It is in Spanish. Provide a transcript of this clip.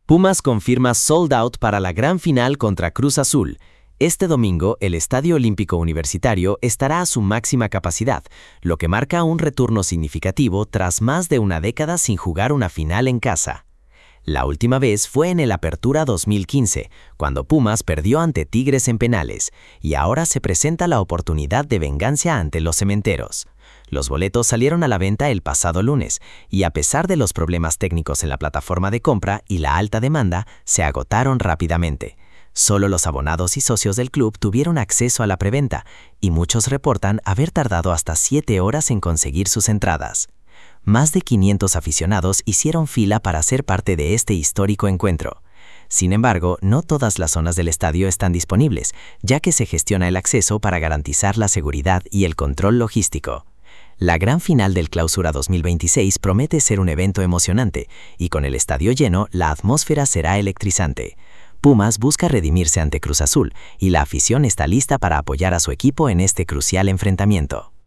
Pumas confirma sold out para la gran final contra Cruz Azul. Este domingo, el Estadio Olímpico Universitario estará a su máxima capacidad, lo que marca un retorno significativo tras más de una década sin jugar una final en casa. La última vez fue en el Apertura 2015, cuando Pumas perdió ante Tigres en penales, y ahora se presenta la oportunidad de venganza ante los cementeros. Los boletos salieron a la venta el pasado lunes, y a pesar de los problemas técnicos en la plataforma de compra y la alta demanda, se agotaron rápidamente. Solo los abonados y socios del club tuvieron acceso a la preventa, y muchos reportan haber tardado hasta 7 horas en conseguir sus entradas. Más de 500 aficionados hicieron fila para ser parte de este histórico encuentro. Sin embargo, no todas las zonas del estadio están disponibles, ya que se gestiona el acceso para garantizar la seguridad y el control logístico. La gran final del Clausura 2026 promete ser un evento emocionante, y con el estadio lleno, la atmósfera será electrizante. Pumas busca redimirse ante Cruz Azul, y la afición está lista para apoyar a su equipo en este crucial enfrentamiento.